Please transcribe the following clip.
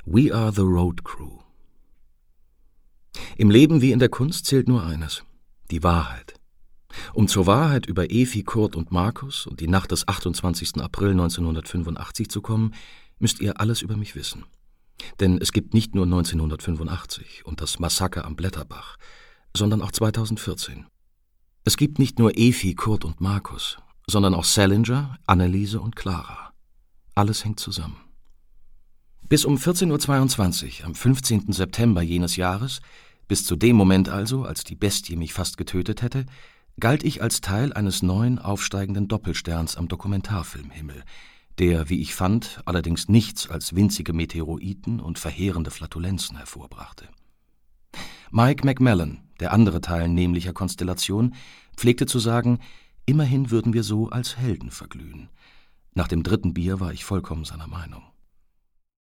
We are the Road Crew. Im Leben wie in der Kunst zählt nur eines: die Wahrheit. Um zur Wahrheit über Efi, Kurt und Markus und die Nacht des 28. April 1985 zu kommen, müsst ihr alles über mich wissen. Denn es gibt nicht nur 1985 und das Massaker am Blätterbach, sondern auch 2014. Es gibt nicht nur Efi, Kurt und Markus, sondern auch Salinger, Anneliese und Clara. Alles hängt zusammen. Bis um 14:22 Uhr am 15. September jenes Jahres, bis zu dem Moment also, als die Bestie mich fast getötet hätte, galt ich als Teil eines neuen aufsteigenden Doppelsterns am Dokumentarfilmhimmel, der, wie ich fand, allerdings nichts als winzige Meteoroiden und verheerende Flatulenzen hervorbrachte. Mike McMillan, der andere Teil nämlicher Konstellation, pflegte zu sagen, immerhin würden wir so als Helden verglühen. Nach dem 3. Bier war ich vollkommen seiner Meinung.